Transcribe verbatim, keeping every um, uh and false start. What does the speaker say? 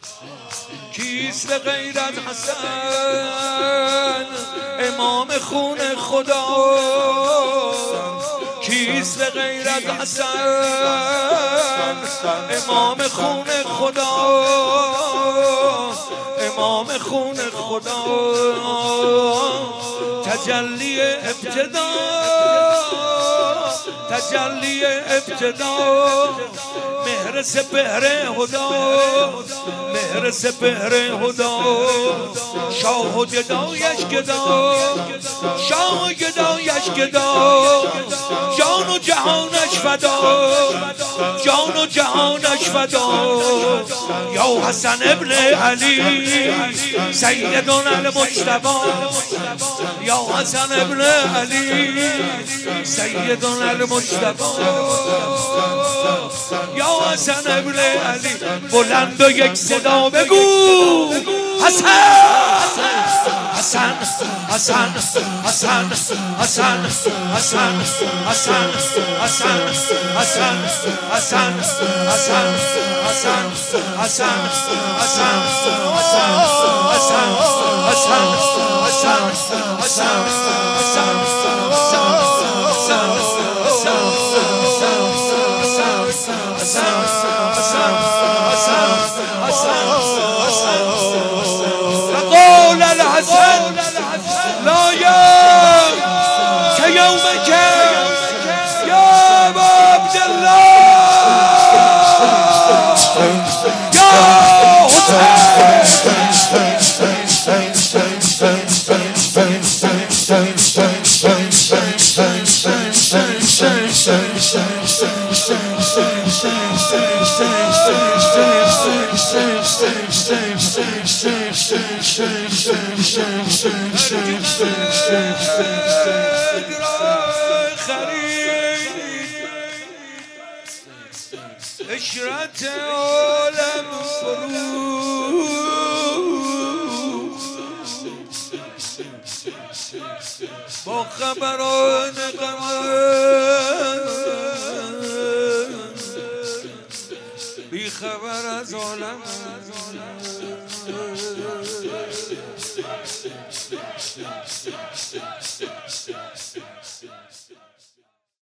کیست غیر از حسن امام خون خدا؟ کیست غیر از حسن امام خون خدا؟ امام خون خدا تجلی ابتدا، تجلی ابتدا، مهر سپهر هدا، مهر سپهر هدا، شاه و گدایش گدا، شاه و گدایش گدا، جان و جهانش فدا، جان و جهانش فدا. یا حسن ابن علی سیدنا المجتبی، یا حسن ابن علی سیدنا المجتبی، یا حسن ابن علی. بلند و یک صدا بگو حسن حسن حسن حسن حسن حسن حسن حسن حسن حسن حسن حسن حسن حسن فقال الحسن لا يوم كيومك يا ابا عبد الله يا اشرت عالم فروخ با خبران قمر، بی خبر از عالم.